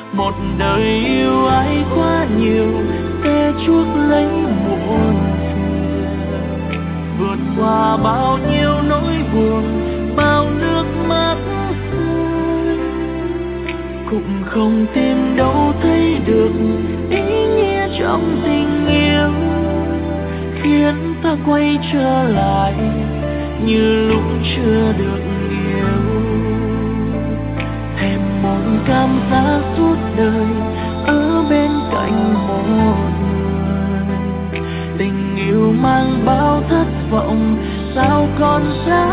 Một đời yêu ai quá nhiều, sẽ chuốc lấy muộn phiền. Vượt qua bao nhiêu nỗi buồn, bao nước mắt rơi, cũng không tìm đâu thấy được ý nghĩa trong tình yêu, khiến ta quay trở lại như lúc chưa được yêu. Thèm một cảm giác suốt đời ở bên cạnh một người. Tình yêu mang bao thất vọng, sao còn xa